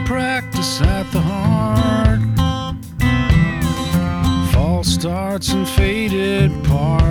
practice at the heart. False starts and faded parts.